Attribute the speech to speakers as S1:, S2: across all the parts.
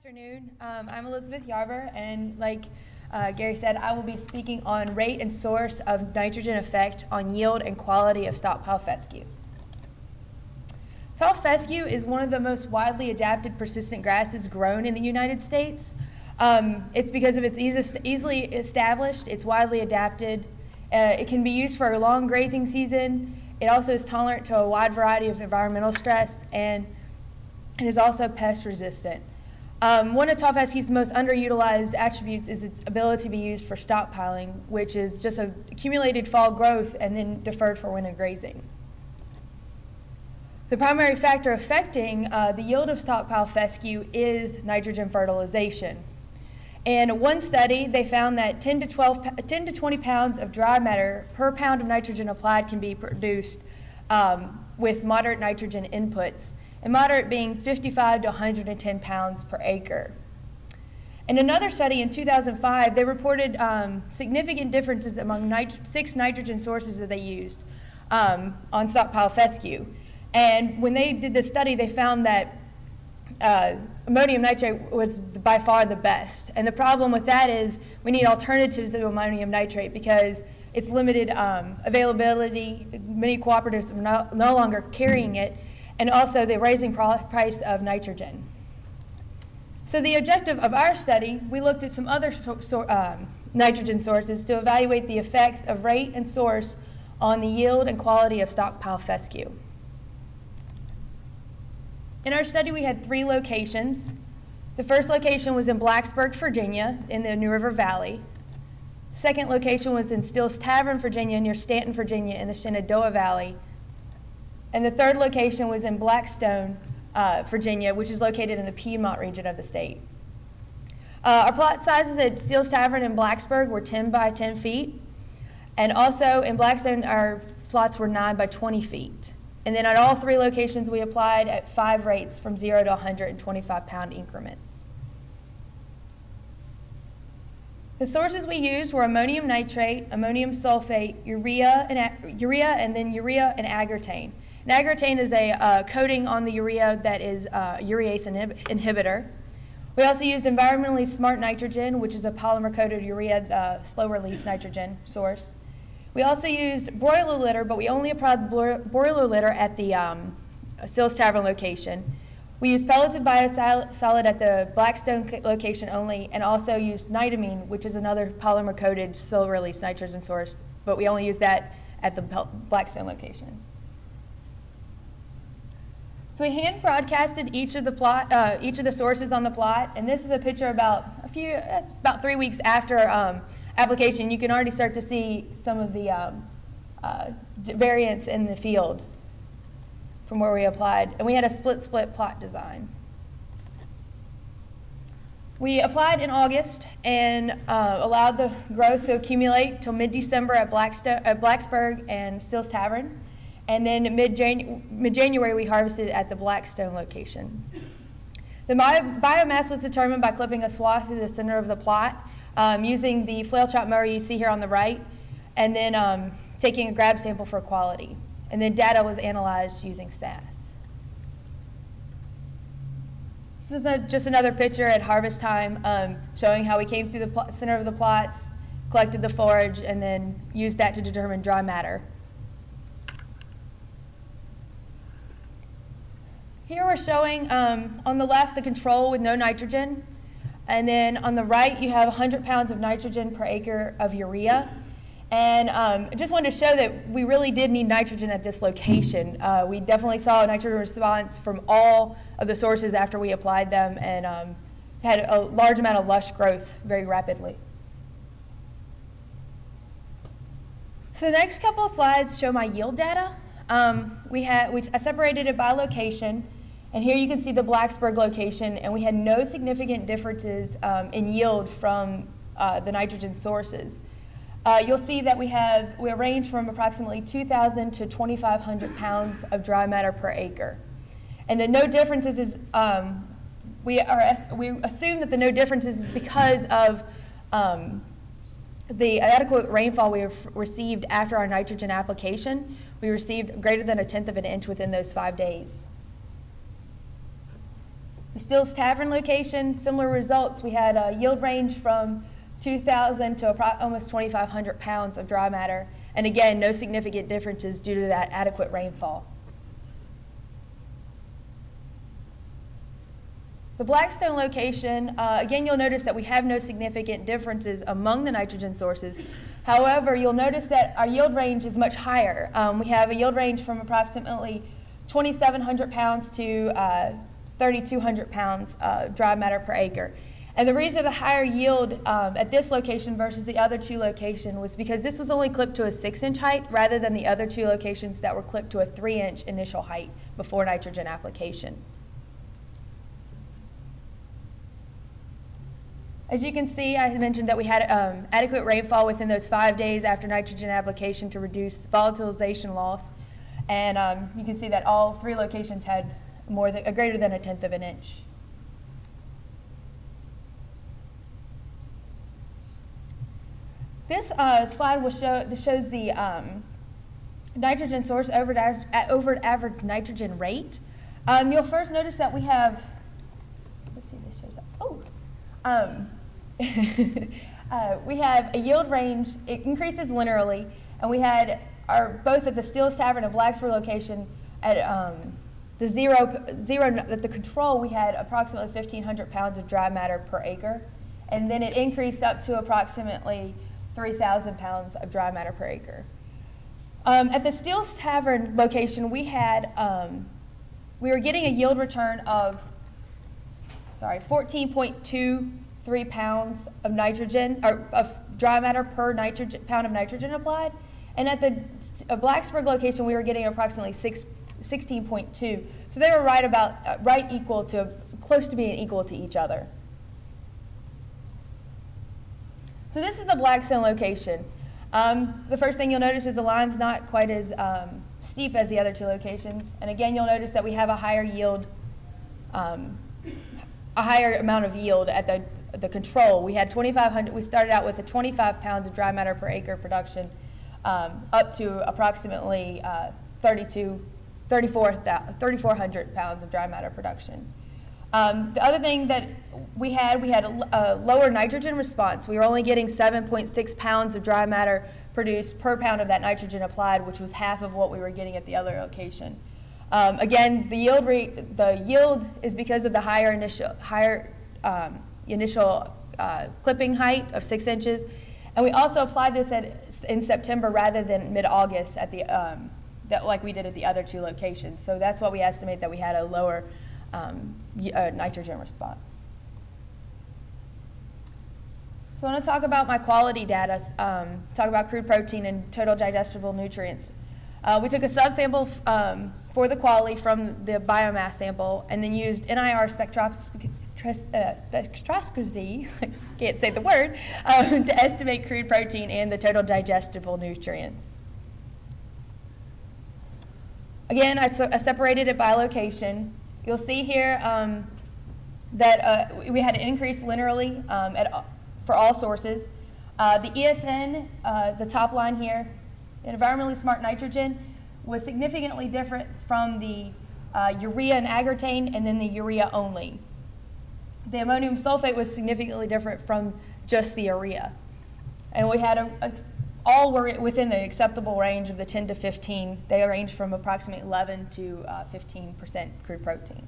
S1: afternoon. I'm Elizabeth Yarber, and like Gary said, I will be speaking on rate and source of nitrogen effect on yield and quality of stockpile fescue. Tall fescue is one of the most widely adapted persistent grasses grown in the United States. It's because of its easily established, it's widely adapted. It can be used for a long grazing season. It also is tolerant to a wide variety of environmental stress, and it is also pest resistant. One of tall fescue's most underutilized attributes is its ability to be used for stockpiling, which is just accumulated fall growth and then deferred for winter grazing. The primary factor affecting the yield of stockpile fescue is nitrogen fertilization. In one study, they found that 10 to 20 pounds of dry matter per pound of nitrogen applied can be produced with moderate nitrogen inputs, and moderate being 55 to 110 pounds per acre. In another study in 2005, they reported significant differences among 6 nitrogen sources that they used on stockpile fescue. And when they did the study, they found that ammonium nitrate was by far the best. And the problem with that is we need alternatives to ammonium nitrate because it's limited availability. Many cooperatives are no longer carrying it, and also the rising price of nitrogen. So the objective of our study, we looked at some other nitrogen sources to evaluate the effects of rate and source on the yield and quality of stockpile fescue. In our study, we had 3 locations. The first location was in Blacksburg, Virginia, in the New River Valley. Second location was in Steele's Tavern, Virginia, near Stanton, Virginia, in the Shenandoah Valley. And the third location was in Blackstone, Virginia, which is located in the Piedmont region of the state. Our plot sizes at Steele's Tavern in Blacksburg were 10 by 10 feet. And also in Blackstone, our plots were 9 by 20 feet. And then at all 3 locations, we applied at 5 rates from 0 to 125 pound increments. The sources we used were ammonium nitrate, ammonium sulfate, urea, and then urea and agrotane. And agrotane is a coating on the urea that is a urease inhibitor. We also used environmentally smart nitrogen, which is a polymer-coated urea slow-release nitrogen source. We also used broiler litter, but we only applied broiler litter at the Steele's Tavern location. We used pelleted biosolid at the Blackstone location only, and also used nitamine, which is another polymer-coated slow-release nitrogen source, but we only used that at the Blackstone location. So we hand broadcasted each of the sources on the plot, and this is a picture about 3 weeks after application. You can already start to see some of the variance in the field from where we applied, and we had a split plot design. We applied in August and allowed the growth to accumulate till mid-December at Blacksburg and Steele's Tavern. And then mid-January, we harvested at the Blackstone location. The biomass was determined by clipping a swath through the center of the plot, using the flail trap mower you see here on the right, and then taking a grab sample for quality. And then data was analyzed using SAS. This is just another picture at harvest time, showing how we came through the center of the plots, collected the forage, and then used that to determine dry matter. Here we're showing on the left the control with no nitrogen, and then on the right you have 100 pounds of nitrogen per acre of urea. And I just wanted to show that we really did need nitrogen at this location. We definitely saw a nitrogen response from all of the sources after we applied them, and had a large amount of lush growth very rapidly. So the next couple of slides show my yield data. I separated it by location, and here you can see the Blacksburg location, and we had no significant differences in yield from the nitrogen sources. You'll see that we range from approximately 2,000 to 2,500 pounds of dry matter per acre. And the no differences is, we assume that the no differences is because of the adequate rainfall we received after our nitrogen application. We received greater than 1/10 of an inch within those 5 days. The Steele's Tavern location, similar results. We had a yield range from 2,000 to almost 2,500 pounds of dry matter. And again, no significant differences due to that adequate rainfall. The Blackstone location, again, you'll notice that we have no significant differences among the nitrogen sources. However, you'll notice that our yield range is much higher. We have a yield range from approximately 2,700 pounds to 3,200 pounds dry matter per acre. And the reason the higher yield at this location versus the other two locations was because this was only clipped to a 6-inch height rather than the other two locations that were clipped to a 3-inch initial height before nitrogen application. As you can see, I had mentioned that we had adequate rainfall within those 5 days after nitrogen application to reduce volatilization loss. And you can see that all 3 locations had greater than 1/10 of an inch. This slide shows the nitrogen source over average nitrogen rate. You'll first notice that we have, let's see, this shows up. We have a yield range. It increases linearly, and we had both at the Steele's Tavern and Blacksburg location at at the control we had approximately 1,500 pounds of dry matter per acre, and then it increased up to approximately 3,000 pounds of dry matter per acre. At the Steele's Tavern location, we were getting a yield return of 14.23 pounds of nitrogen, or of dry matter per pound of nitrogen applied, and at the Blacksburg location, we were getting approximately 16.2. So they were close to being equal to each other. So this is the Blackstone location. The first thing you'll notice is the line's not quite as steep as the other two locations. And again, you'll notice that we have a higher yield, a higher amount of yield at the control. We had 2,500. We started out with 25 pounds of dry matter per acre production, up to approximately 3,400 pounds of dry matter production. The other thing that we had a lower nitrogen response. We were only getting 7.6 pounds of dry matter produced per pound of that nitrogen applied, which was half of what we were getting at the other location. Again, the yield is because of the higher initial clipping height of 6 inches, and we also applied this in September rather than mid-August like we did at the other two locations. So that's what we estimate that we had a lower nitrogen response. So I want to talk about my quality data, talk about crude protein and total digestible nutrients. We took a subsample for the quality from the biomass sample and then used NIR spectroscopy, I can't say the word, to estimate crude protein and the total digestible nutrients. Again, I separated it by location. You'll see here that we had an increase linearly for all sources. The ESN, the top line here, environmentally smart nitrogen, was significantly different from the urea and agrotane and then the urea only. The ammonium sulfate was significantly different from just the urea. And we had all were within the acceptable range of the 10 to 15. They range from approximately 11 to 15% crude protein.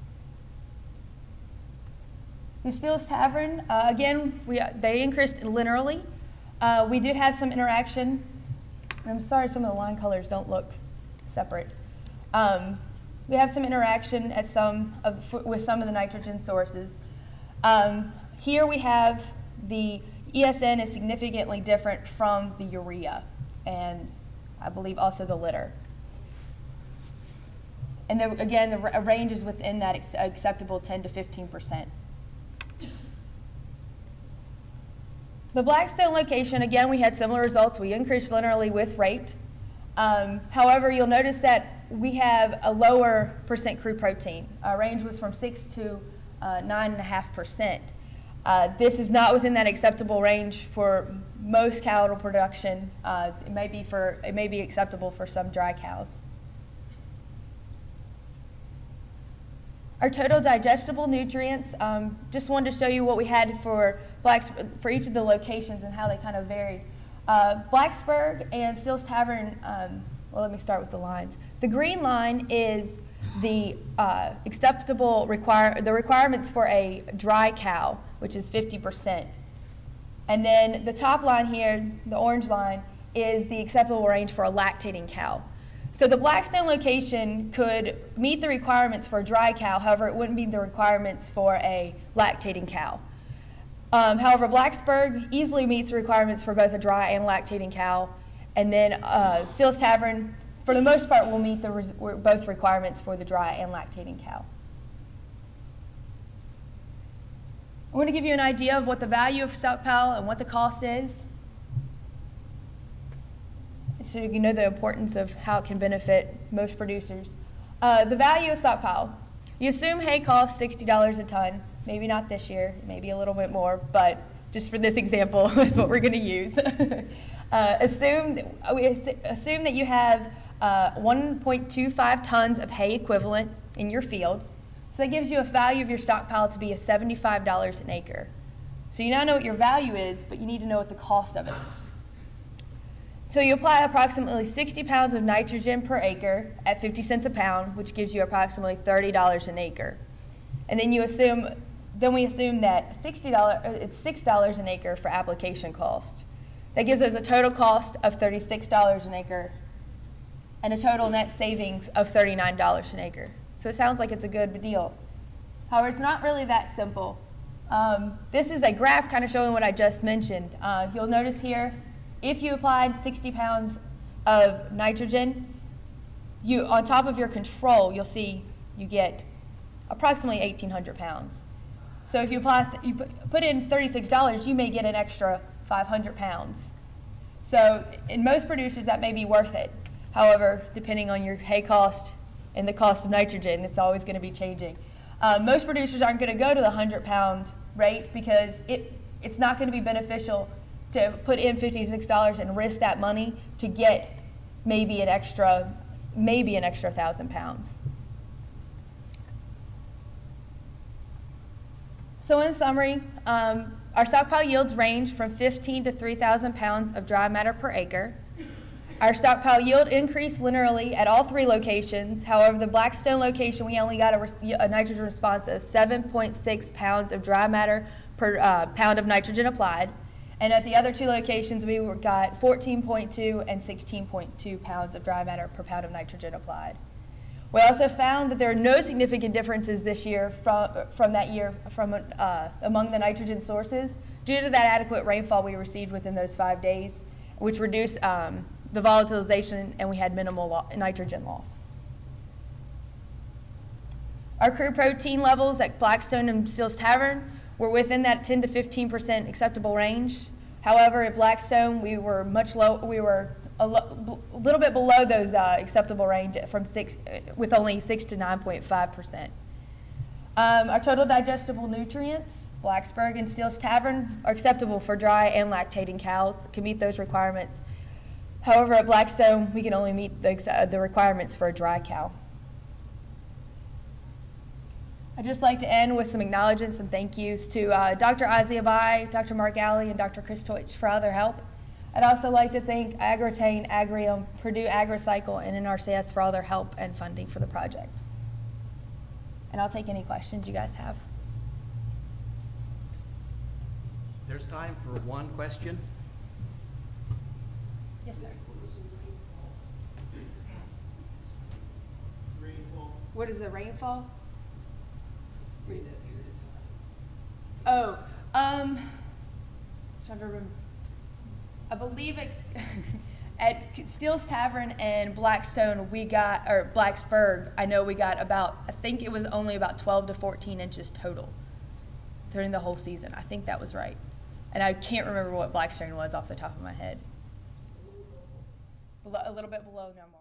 S1: The Steele's Tavern, again, they increased linearly. We did have some interaction. I'm sorry some of the line colors don't look separate. We have some interaction with some of the nitrogen sources. Here we have the ESN is significantly different from the urea, and I believe also the litter. And again, the range is within that acceptable 10 to 15%. The Blackstone location, again, we had similar results. We increased linearly with rate. However, you'll notice that we have a lower percent crude protein. Our range was from 6 to 9.5%. This is not within that acceptable range for most cattle production. It may be acceptable for some dry cows. Our total digestible nutrients, just wanted to show you what we had for each of the locations and how they kind of varied. Blacksburg and Steele's Tavern, well, let me start with the lines. The green line is the the requirements for a dry cow, which is 50%. And then the top line here, the orange line, is the acceptable range for a lactating cow. So the Blackstone location could meet the requirements for a dry cow, however, it wouldn't meet the requirements for a lactating cow. However, Blacksburg easily meets the requirements for both a dry and lactating cow, and then Steele's Tavern, for the most part, will meet both requirements for the dry and lactating cow. I want to give you an idea of what the value of stockpile and what the cost is, so you know the importance of how it can benefit most producers. The value of stockpile. You assume hay costs $60 a ton. Maybe not this year, maybe a little bit more, but just for this example, is what we're going to use. Assume that you have 1.25 tons of hay equivalent in your field. So that gives you a value of your stockpile to be $75 an acre. So you now know what your value is, but you need to know what the cost of it. So you apply approximately 60 pounds of nitrogen per acre at 50 cents a pound, which gives you approximately $30 an acre. And then we assume that it's $6 an acre for application cost. That gives us a total cost of $36 an acre and a total net savings of $39 an acre. So it sounds like it's a good deal. However, it's not really that simple. This is a graph kind of showing what I just mentioned. You'll notice here, if you applied 60 pounds of nitrogen, on top of your control, you'll see you get approximately 1,800 pounds. So if you put in $36, you may get an extra 500 pounds. So in most producers, that may be worth it. However, depending on your hay cost and the cost of nitrogen, it's always going to be changing. Most producers aren't going to go to the 100-pound rate because it's not going to be beneficial to put in $56 and risk that money to get maybe an extra 1,000 pounds. So in summary, our stockpile yields range from 15 to 3,000 pounds of dry matter per acre. Our stockpile yield increased linearly at all three locations. However, the Blackstone location, we only got a nitrogen response of 7.6 pounds of dry matter per pound of nitrogen applied. And at the other two locations, we got 14.2 and 16.2 pounds of dry matter per pound of nitrogen applied. We also found that there are no significant differences this year from that year among the nitrogen sources due to that adequate rainfall we received within those 5 days, which reduced the volatilization, and we had minimal nitrogen loss. Our crude protein levels at Blackstone and Steele's Tavern were within that 10 to 15% acceptable range. However, at Blackstone, we were much low. We were a little bit below those acceptable range with only 6 to 9.5%. Our total digestible nutrients, Blacksburg and Steele's Tavern, are acceptable for dry and lactating cows, can meet those requirements. However, at Blackstone, we can only meet the requirements for a dry cow. I'd just like to end with some acknowledgments and thank yous to Dr. Isaiah Bai, Dr. Mark Alley, and Dr. Chris Teutsch for all their help. I'd also like to thank Agritain, Agrium, Purdue AgriCycle, and NRCS for all their help and funding for the project. And I'll take any questions you guys have.
S2: There's time for one question.
S1: Yes, sir.
S3: Rainfall.
S1: What is the rainfall?
S3: During that period of time.
S1: Oh, trying to remember. I believe at Steele's Tavern and Blackstone Blacksburg, I know we got I think it was only about 12 to 14 inches total during the whole season. I think that was right. And I can't remember what Blackstone was off the top of my head. A little bit below normal.